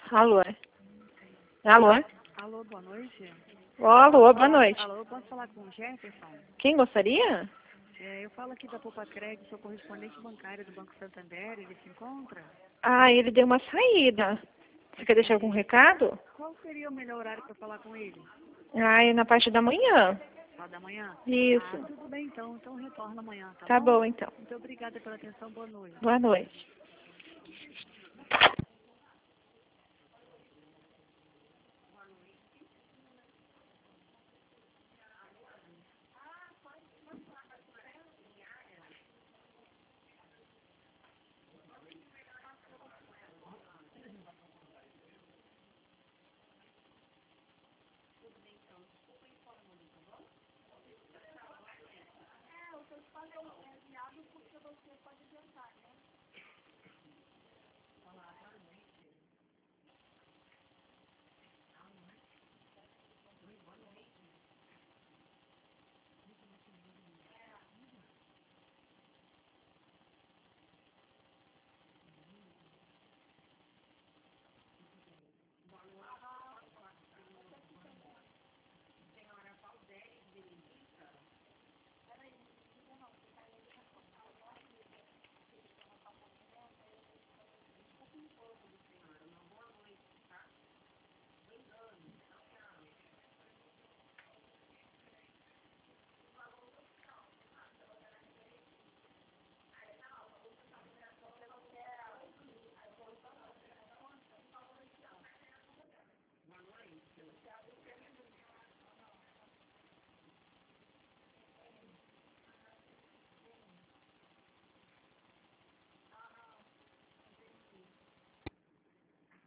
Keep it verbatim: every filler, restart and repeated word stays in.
Alô? Alô? Alô, boa noite. Alô, boa noite. Alô, eu posso falar com o Jefferson? Quem gostaria? É, eu falo aqui da Poupa Crédito, sou correspondente bancária do Banco Santander, ele se encontra? Ah, ele deu uma saída. Você quer deixar algum recado? Qual seria o melhor horário para falar com ele? Ah, é na parte da manhã. Lá da manhã? Isso. Ah, tudo bem então, então retorna amanhã, tá, Tá bom? bom, então. Muito obrigada pela atenção, boa noite. Boa noite.